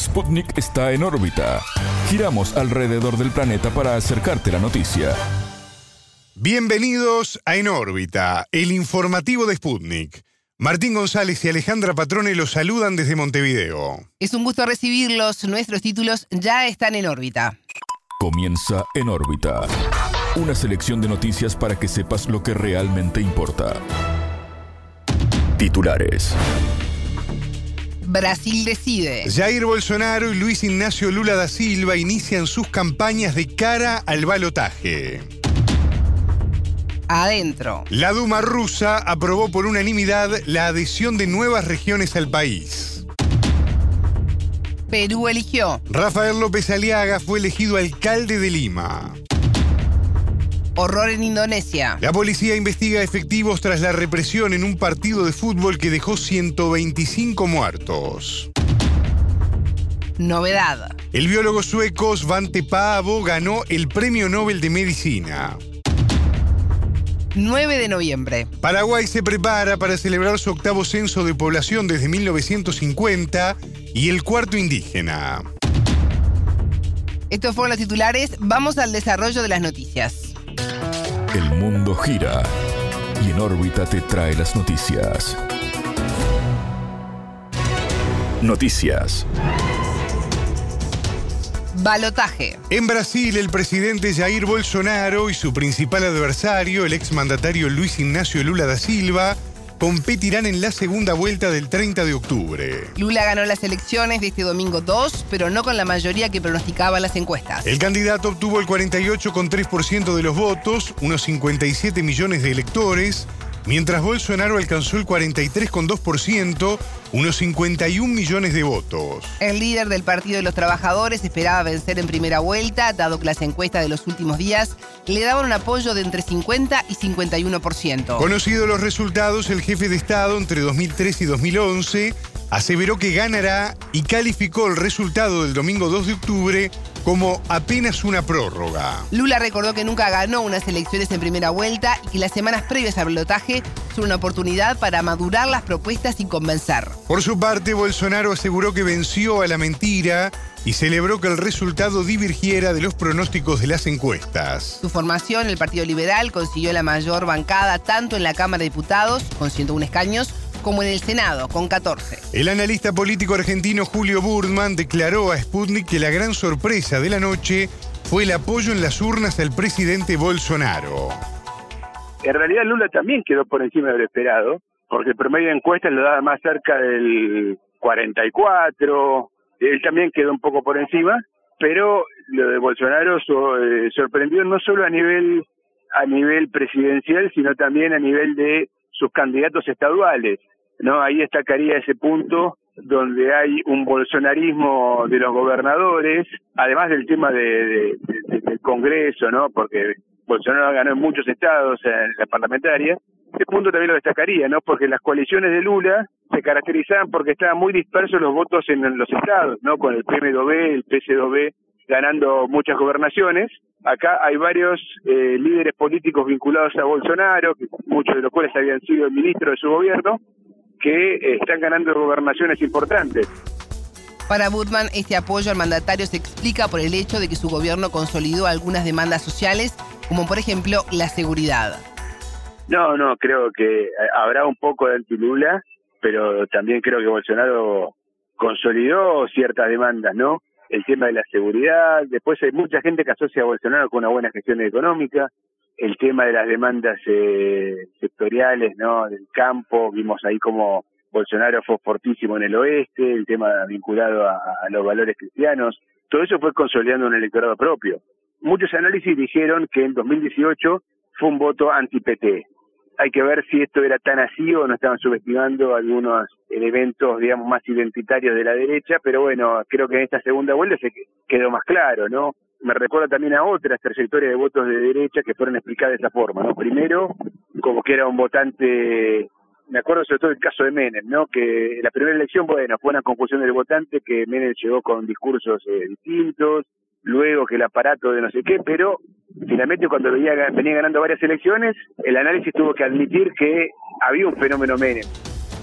Sputnik está en órbita. Giramos alrededor del planeta para acercarte la noticia. Bienvenidos a En órbita, el informativo de Sputnik. Martín González y Alejandra Patrone los saludan desde Montevideo. Es un gusto recibirlos. Nuestros títulos ya están en órbita. Comienza En órbita. Una selección de noticias para que sepas lo que realmente importa. Titulares. Brasil decide. Jair Bolsonaro y Luis Ignacio Lula da Silva inician sus campañas de cara al balotaje. Adentro. La Duma rusa aprobó por unanimidad la adhesión de nuevas regiones al país. Perú eligió. Rafael López Aliaga fue elegido alcalde de Lima. Horror en Indonesia. La policía investiga efectivos tras la represión en un partido de fútbol que dejó 125 muertos. Novedad. El biólogo sueco Svante Paavo ganó el Premio Nobel de Medicina. 9 de noviembre. Paraguay se prepara para celebrar su octavo censo de población desde 1950 y el cuarto indígena. Estos fueron los titulares. Vamos al desarrollo de las noticias. El mundo gira y En órbita te trae las noticias. Noticias. Balotaje. En Brasil, el presidente Jair Bolsonaro y su principal adversario, el exmandatario Luis Ignacio Lula da Silva, competirán en la segunda vuelta del 30 de octubre. Lula ganó las elecciones de este domingo 2, pero no con la mayoría que pronosticaban las encuestas. El candidato obtuvo el 48,3% de los votos, unos 57 millones de electores, mientras Bolsonaro alcanzó el 43,2%, unos 51 millones de votos. El líder del Partido de los Trabajadores esperaba vencer en primera vuelta, dado que las encuestas de los últimos días le daban un apoyo de entre 50 y 51%. Conocidos los resultados, el jefe de Estado entre 2003 y 2011 aseveró que ganará y calificó el resultado del domingo 2 de octubre como apenas una prórroga. Lula recordó que nunca ganó unas elecciones en primera vuelta y que las semanas previas al balotaje son una oportunidad para madurar las propuestas y convencer. Por su parte, Bolsonaro aseguró que venció a la mentira y celebró que el resultado divergiera de los pronósticos de las encuestas. Su formación, el Partido Liberal, consiguió la mayor bancada tanto en la Cámara de Diputados, con 101 escaños, como en el Senado, con 14. El analista político argentino Julio Burman declaró a Sputnik que la gran sorpresa de la noche fue el apoyo en las urnas al presidente Bolsonaro. En realidad Lula también quedó por encima de lo esperado, porque el promedio de encuestas lo daba más cerca del 44, él también quedó un poco por encima, pero lo de Bolsonaro sorprendió no solo a nivel presidencial, sino también a nivel de sus candidatos estaduales, ¿no? Ahí destacaría ese punto donde hay un bolsonarismo de los gobernadores, además del tema del Congreso, ¿no? Porque Bolsonaro ganó en muchos estados en la parlamentaria. Este punto también lo destacaría, ¿no? Porque las coaliciones de Lula se caracterizaban porque estaban muy dispersos los votos en los estados, ¿no? Con el PMDB, el PC2B ganando muchas gobernaciones. Acá hay varios líderes políticos vinculados a Bolsonaro, muchos de los cuales habían sido ministros de su gobierno, que están ganando gobernaciones importantes. Para Budman, este apoyo al mandatario se explica por el hecho de que su gobierno consolidó algunas demandas sociales, como por ejemplo la seguridad. No, creo que habrá un de anti-Lula, pero también creo que Bolsonaro consolidó ciertas demandas, ¿no? El tema de la seguridad, después hay mucha gente que asocia a Bolsonaro con una buena gestión económica, el tema de las demandas sectoriales, ¿no? Del campo, vimos ahí como Bolsonaro fue fortísimo en el oeste, el tema vinculado a los valores cristianos, todo eso fue consolidando un electorado propio. Muchos análisis dijeron que en 2018 fue un voto anti-PT. Hay que ver si esto era tan así o no estaban subestimando algunos elementos, digamos, más identitarios de la derecha, pero bueno, creo que en esta segunda vuelta se quedó más claro, ¿no? Me recuerda también a otras trayectorias de votos de derecha que fueron explicadas de esa forma, ¿no? Primero, como que era un votante, me acuerdo sobre todo el caso de Menem, ¿no? Que la primera elección, bueno, fue una confusión del votante, que Menem llegó con discursos distintos, luego que el aparato de no sé qué, pero finalmente cuando venía ganando varias elecciones, el análisis tuvo que admitir que había un fenómeno Menem.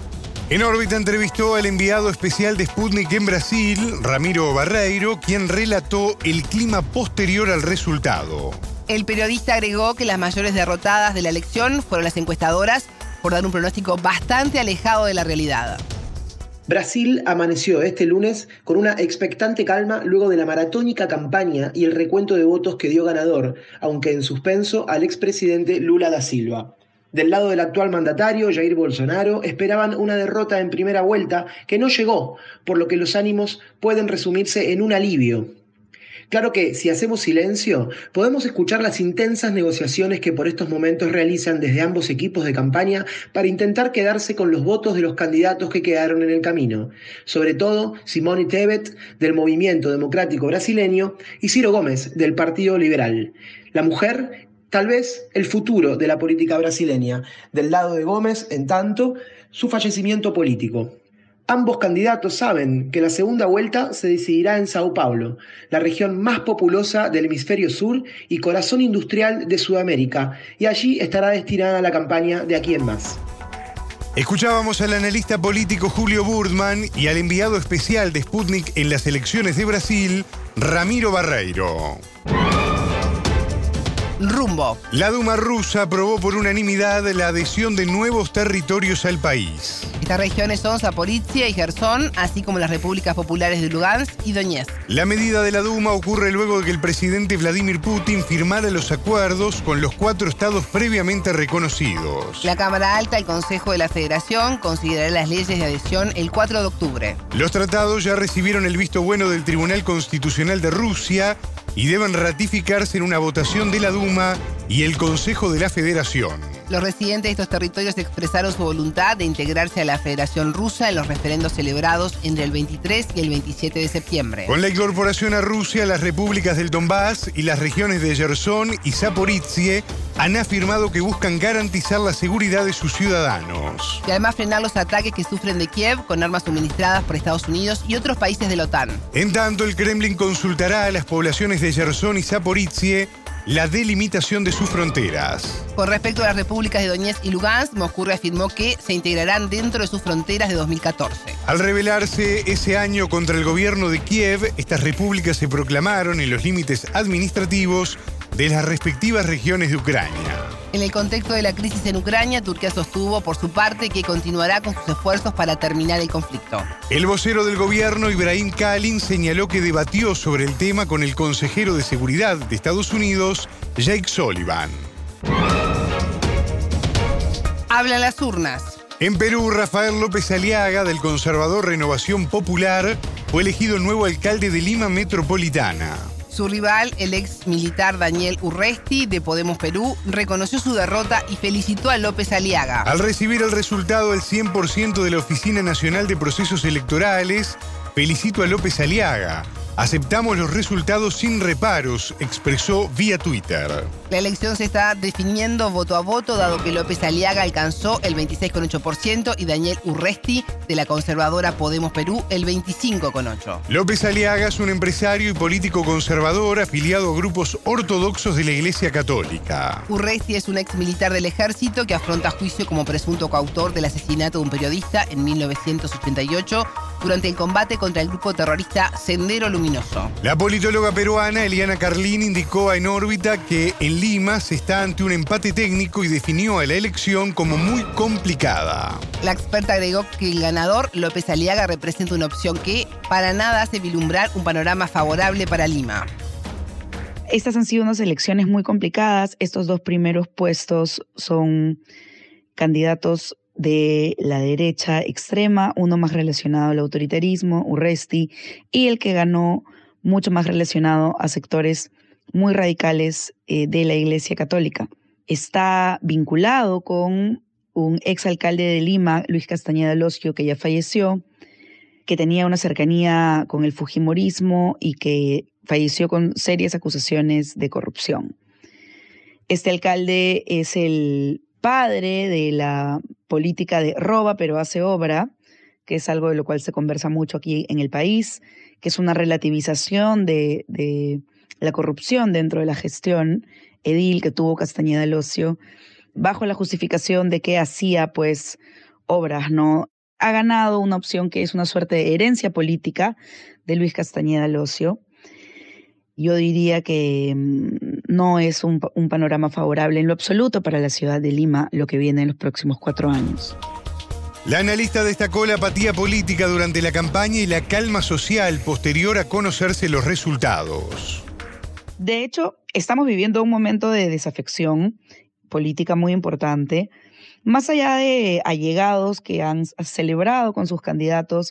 En órbita entrevistó al enviado especial de Sputnik en Brasil, Ramiro Barreiro, quien relató el clima posterior al resultado. El periodista agregó que las mayores derrotadas de la elección fueron las encuestadoras por dar un pronóstico bastante alejado de la realidad. Brasil amaneció este lunes con una expectante calma luego de la maratónica campaña y el recuento de votos que dio ganador, aunque en suspenso, al expresidente Lula da Silva. Del lado del actual mandatario, Jair Bolsonaro, esperaban una derrota en primera vuelta que no llegó, por lo que los ánimos pueden resumirse en un alivio. Claro que, si hacemos silencio, podemos escuchar las intensas negociaciones que por estos momentos realizan desde ambos equipos de campaña para intentar quedarse con los votos de los candidatos que quedaron en el camino. Sobre todo, Simone Tebet, del Movimiento Democrático Brasileño, y Ciro Gomes, del Partido Liberal. La mujer, tal vez el futuro de la política brasileña. Del lado de Gómez, en tanto, su fallecimiento político. Ambos candidatos saben que la segunda vuelta se decidirá en Sao Paulo, la región más populosa del hemisferio sur y corazón industrial de Sudamérica, y allí estará destinada la campaña de Aquí en Más. Escuchábamos al analista político Julio Burdman y al enviado especial de Sputnik en las elecciones de Brasil, Ramiro Barreiro. Rumbo. La Duma rusa aprobó por unanimidad la adhesión de nuevos territorios al país. Estas regiones son Zaporizhia y Jersón, así como las repúblicas populares de Lugansk y Donetsk. La medida de la Duma ocurre luego de que el presidente Vladimir Putin firmara los acuerdos con los 4 estados previamente reconocidos. La Cámara Alta, el Consejo de la Federación, considerará las leyes de adhesión el 4 de octubre. Los tratados ya recibieron el visto bueno del Tribunal Constitucional de Rusia y deben ratificarse en una votación de la Duma y el Consejo de la Federación. Los residentes de estos territorios expresaron su voluntad de integrarse a la Federación Rusa en los referendos celebrados entre el 23 y el 27 de septiembre. Con la incorporación a Rusia, las repúblicas del Donbass y las regiones de Jersón y Zaporizhia han afirmado que buscan garantizar la seguridad de sus ciudadanos. Y además frenar los ataques que sufren de Kiev con armas suministradas por Estados Unidos y otros países de la OTAN. En tanto, el Kremlin consultará a las poblaciones de Jersón y Zaporizhia la delimitación de sus fronteras. Con respecto a las repúblicas de Donetsk y Lugansk, Moscú afirmó que se integrarán dentro de sus fronteras de 2014. Al rebelarse ese año contra el gobierno de Kiev, estas repúblicas se proclamaron en los límites administrativos de las respectivas regiones de Ucrania. En el contexto de la crisis en Ucrania, Turquía sostuvo por su parte que continuará con sus esfuerzos para terminar el conflicto. El vocero del gobierno, Ibrahim Kalin, señaló que debatió sobre el tema con el consejero de Seguridad de Estados Unidos, Jake Sullivan. Hablan las urnas. En Perú, Rafael López Aliaga, del conservador Renovación Popular, fue elegido nuevo alcalde de Lima Metropolitana. Su rival, el ex militar Daniel Urresti, de Podemos Perú, reconoció su derrota y felicitó a López Aliaga. Al recibir el resultado del 100% de la Oficina Nacional de Procesos Electorales, felicito a López Aliaga. Aceptamos los resultados sin reparos, expresó vía Twitter. La elección se está definiendo voto a voto, dado que López Aliaga alcanzó el 26,8% y Daniel Urresti, de la conservadora Podemos Perú, el 25,8%. López Aliaga es un empresario y político conservador afiliado a grupos ortodoxos de la Iglesia Católica. Urresti es un ex militar del ejército que afronta juicio como presunto coautor del asesinato de un periodista en 1988 durante el combate contra el grupo terrorista Sendero Luminoso. La politóloga peruana Eliana Carlín indicó a En órbita que en Lima se está ante un empate técnico y definió a la elección como muy complicada. La experta agregó que el ganador, López Aliaga, representa una opción que para nada hace vislumbrar un panorama favorable para Lima. Estas han sido unas elecciones muy complicadas. Estos 2 primeros puestos son candidatos de la derecha extrema, uno más relacionado al autoritarismo, Urresti, y el que ganó mucho más relacionado a sectores muy radicales de la Iglesia Católica. Está vinculado con un exalcalde de Lima, Luis Castañeda Losio, que ya falleció, que tenía una cercanía con el fujimorismo y que falleció con serias acusaciones de corrupción. Este alcalde es el padre de la política de roba pero hace obra, que es algo de lo cual se conversa mucho aquí en el país, que es una relativización de la corrupción dentro de la gestión edil que tuvo Castañeda Losio, bajo la justificación de que hacía pues obras, ¿no? ha ganado una opción que es una suerte de herencia política de Luis Castañeda Locio. Yo diría que no es un panorama favorable en lo absoluto para la ciudad de Lima lo que viene en los próximos 4 años. La analista destacó la apatía política durante la campaña y la calma social posterior a conocerse los resultados. De hecho, estamos viviendo un momento de desafección política muy importante. Más allá de allegados que han celebrado con sus candidatos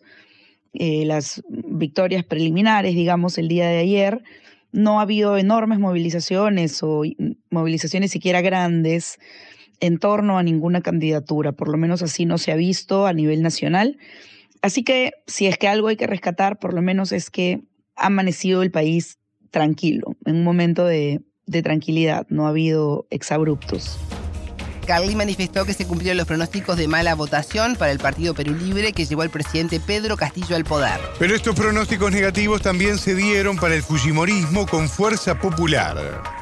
las victorias preliminares, digamos, el día de ayer, no ha habido enormes movilizaciones o movilizaciones siquiera grandes en torno a ninguna candidatura, por lo menos así no se ha visto a nivel nacional. Así que si es que algo hay que rescatar, por lo menos es que ha amanecido el país tranquilo, en un momento de tranquilidad, no ha habido exabruptos. Carlín manifestó que se cumplieron los pronósticos de mala votación para el Partido Perú Libre que llevó al presidente Pedro Castillo al poder. Pero estos pronósticos negativos también se dieron para el fujimorismo con Fuerza Popular.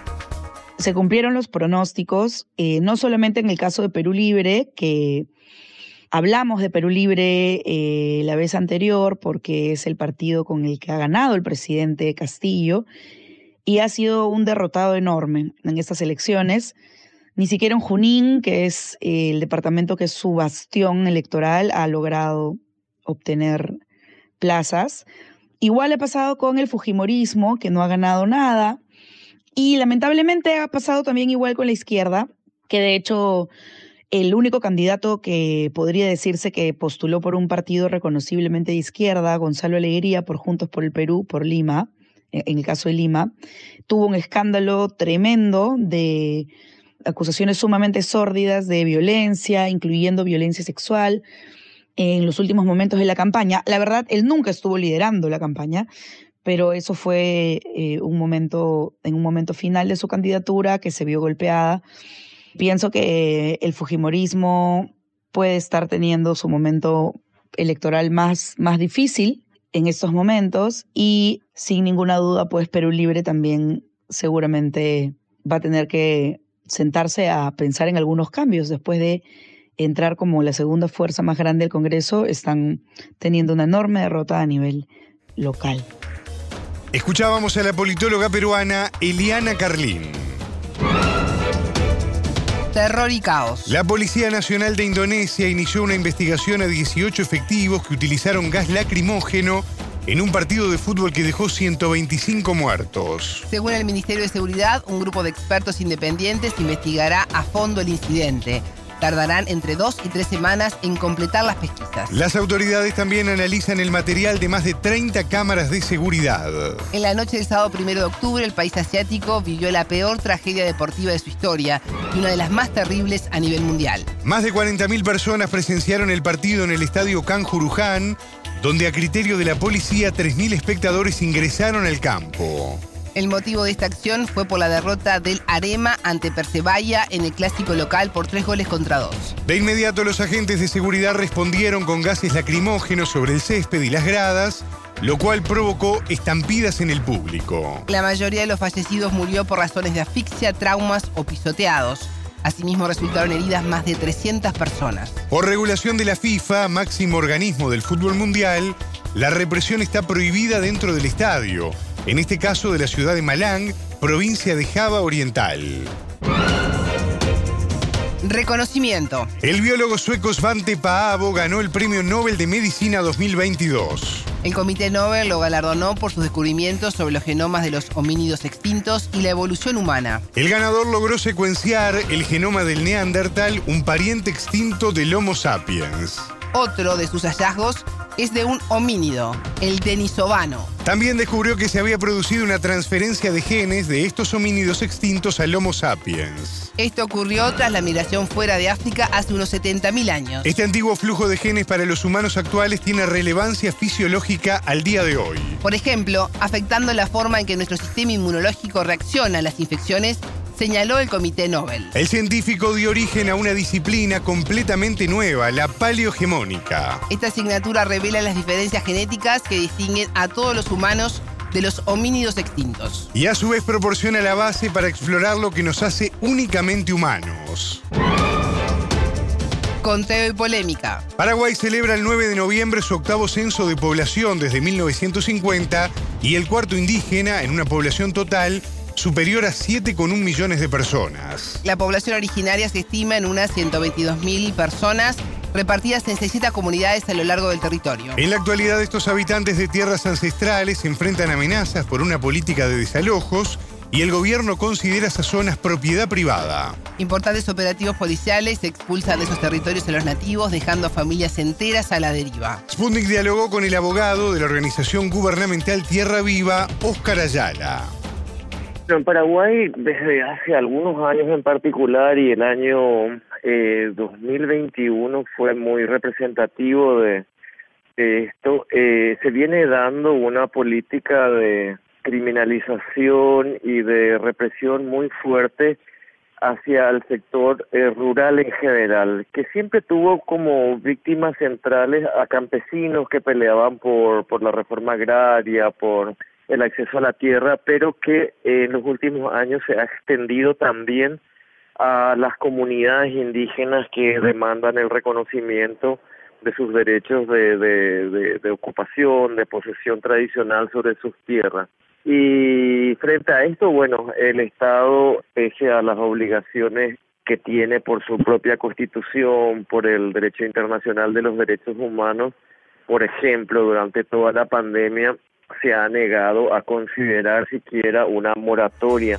Se cumplieron los pronósticos, no solamente en el caso de Perú Libre, que hablamos de Perú Libre la vez anterior porque es el partido con el que ha ganado el presidente Castillo y ha sido un derrotado enorme en estas elecciones. Ni siquiera en Junín, que es el departamento que es su bastión electoral, ha logrado obtener plazas. Igual ha pasado con el fujimorismo, que no ha ganado nada. Y lamentablemente ha pasado también igual con la izquierda, que de hecho el único candidato que podría decirse que postuló por un partido reconociblemente de izquierda, Gonzalo Alegría, por Juntos por el Perú, por Lima, en el caso de Lima, tuvo un escándalo tremendo de acusaciones sumamente sórdidas de violencia, incluyendo violencia sexual, en los últimos momentos de la campaña. La verdad, él nunca estuvo liderando la campaña, pero eso fue en un momento final de su candidatura que se vio golpeada. Pienso que el fujimorismo puede estar teniendo su momento electoral más difícil en estos momentos y sin ninguna duda, pues Perú Libre también seguramente va a tener que sentarse a pensar en algunos cambios. Después de entrar como la segunda fuerza más grande del Congreso, están teniendo una enorme derrota a nivel local. Escuchábamos a la politóloga peruana Eliana Carlín. Terror y caos. La Policía Nacional de Indonesia inició una investigación a 18 efectivos que utilizaron gas lacrimógeno en un partido de fútbol que dejó 125 muertos. Según el Ministerio de Seguridad, un grupo de expertos independientes investigará a fondo el incidente. Tardarán entre 2 y 3 semanas en completar las pesquisas. Las autoridades también analizan el material de más de 30 cámaras de seguridad. En la noche del sábado 1 de octubre, el país asiático vivió la peor tragedia deportiva de su historia y una de las más terribles a nivel mundial. Más de 40.000 personas presenciaron el partido en el estadio Kanjuruhan, donde a criterio de la policía 3.000 espectadores ingresaron al campo. El motivo de esta acción fue por la derrota del Arema ante Persebaya en el clásico local por 3-2. De inmediato los agentes de seguridad respondieron con gases lacrimógenos sobre el césped y las gradas, lo cual provocó estampidas en el público. La mayoría de los fallecidos murió por razones de asfixia, traumas o pisoteados. Asimismo, resultaron heridas más de 300 personas. Por regulación de la FIFA, máximo organismo del fútbol mundial, la represión está prohibida dentro del estadio, en este caso de la ciudad de Malang, provincia de Java Oriental. Reconocimiento. El biólogo sueco Svante Paavo ganó el Premio Nobel de Medicina 2022. El Comité Nobel lo galardonó por sus descubrimientos sobre los genomas de los homínidos extintos y la evolución humana. El ganador logró secuenciar el genoma del Neandertal, un pariente extinto del Homo sapiens. Otro de sus hallazgos es de un homínido, el denisovano. También descubrió que se había producido una transferencia de genes de estos homínidos extintos al Homo sapiens. Esto ocurrió tras la migración fuera de África hace unos 70.000 años. Este antiguo flujo de genes para los humanos actuales tiene relevancia fisiológica al día de hoy. Por ejemplo, afectando la forma en que nuestro sistema inmunológico reacciona a las infecciones, señaló el Comité Nobel. El científico dio origen a una disciplina completamente nueva, la paleogemónica. Esta asignatura revela las diferencias genéticas que distinguen a todos los humanos de los homínidos extintos. Y a su vez proporciona la base para explorar lo que nos hace únicamente humanos. Conteo y polémica. Paraguay celebra el 9 de noviembre su octavo censo de población desde 1950 y el cuarto indígena en una población total superior a 7,1 millones de personas. La población originaria se estima en unas 122.000 personas repartidas en 60 comunidades a lo largo del territorio. En la actualidad, estos habitantes de tierras ancestrales enfrentan amenazas por una política de desalojos y el gobierno considera esas zonas propiedad privada. Importantes operativos policiales expulsan de esos territorios a los nativos, dejando a familias enteras a la deriva. Sputnik dialogó con el abogado de la organización gubernamental Tierra Viva, Óscar Ayala. En Paraguay, desde hace algunos años en particular, y el año 2021 fue muy representativo de esto, se viene dando una política de criminalización y de represión muy fuerte hacia el sector rural en general, que siempre tuvo como víctimas centrales a campesinos que peleaban por la reforma agraria, por el acceso a la tierra, pero que en los últimos años se ha extendido también a las comunidades indígenas que demandan el reconocimiento de sus derechos de ocupación, de posesión tradicional sobre sus tierras. Y frente a esto, bueno, el Estado, pese a las obligaciones que tiene por su propia Constitución, por el derecho internacional de los derechos humanos, por ejemplo, durante toda la pandemia, se ha negado a considerar siquiera una moratoria.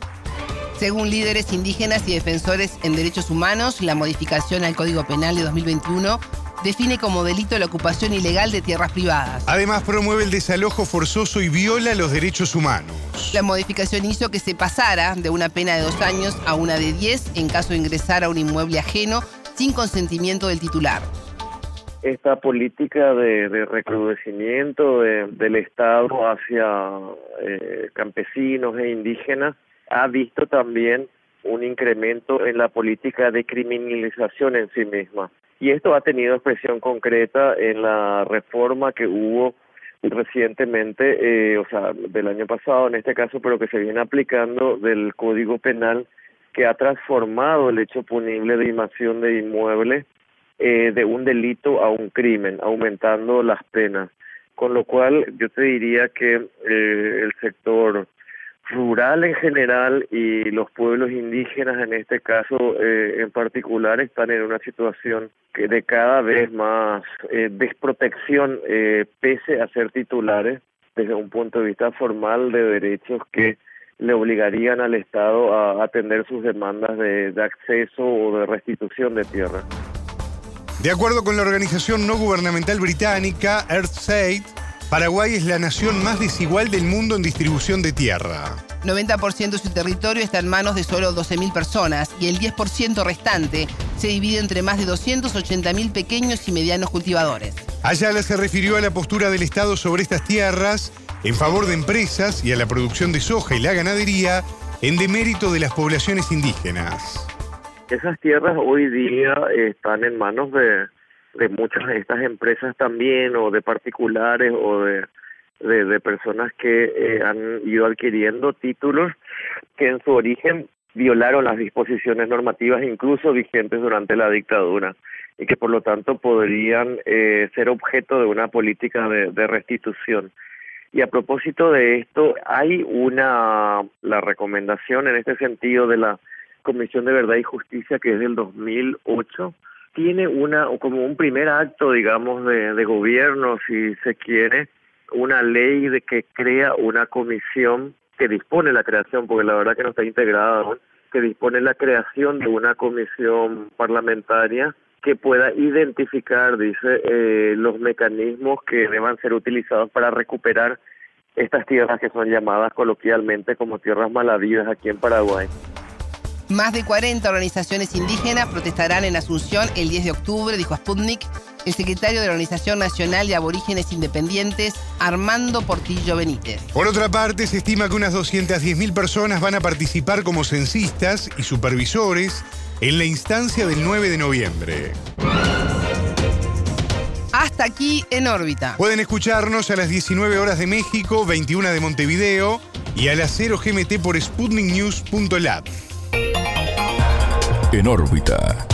Según líderes indígenas y defensores en derechos humanos, la modificación al Código Penal de 2021 define como delito la ocupación ilegal de tierras privadas. Además, promueve el desalojo forzoso y viola los derechos humanos. La modificación hizo que se pasara de una pena de 2 años a una de 10 en caso de ingresar a un inmueble ajeno sin consentimiento del titular. Esta política de recrudecimiento del Estado hacia campesinos e indígenas ha visto también un incremento en la política de criminalización en sí misma. Y esto ha tenido expresión concreta en la reforma que hubo recientemente, del año pasado en este caso, pero que se viene aplicando del Código Penal, que ha transformado el hecho punible de invasión de inmuebles de un delito a un crimen, aumentando las penas. Con lo cual, yo te diría que el sector rural en general y los pueblos indígenas en este caso en particular están en una situación que de cada vez más desprotección pese a ser titulares desde un punto de vista formal de derechos que le obligarían al Estado a atender sus demandas de acceso o de restitución de tierra. De acuerdo con la organización no gubernamental británica Earthside, Paraguay es la nación más desigual del mundo en distribución de tierra. 90% de su territorio está en manos de solo 12.000 personas y el 10% restante se divide entre más de 280.000 pequeños y medianos cultivadores. Ayala se refirió a la postura del Estado sobre estas tierras en favor de empresas y a la producción de soja y la ganadería en demérito de las poblaciones indígenas. Esas tierras hoy día están en manos de muchas de estas empresas también, o de particulares, o de personas que han ido adquiriendo títulos que en su origen violaron las disposiciones normativas incluso vigentes durante la dictadura y que por lo tanto podrían ser objeto de una política de restitución. Y a propósito de esto, hay la recomendación en este sentido de la Comisión de Verdad y Justicia, que es del 2008, tiene como un primer acto, digamos, de gobierno, si se quiere, una ley de que crea una comisión que dispone la creación, porque la verdad que no está integrada aún, que dispone la creación de una comisión parlamentaria que pueda identificar, dice, los mecanismos que deban ser utilizados para recuperar estas tierras que son llamadas coloquialmente como tierras malavidas aquí en Paraguay. Más de 40 organizaciones indígenas protestarán en Asunción el 10 de octubre, dijo Sputnik el secretario de la Organización Nacional de Aborígenes Independientes, Armando Portillo Benítez. Por otra parte, se estima que unas 210.000 personas van a participar como censistas y supervisores en la instancia del 9 de noviembre. Hasta aquí En órbita. Pueden escucharnos a las 19 horas de México, 21 de Montevideo y a las 0 GMT por sputniknews.lat. En órbita.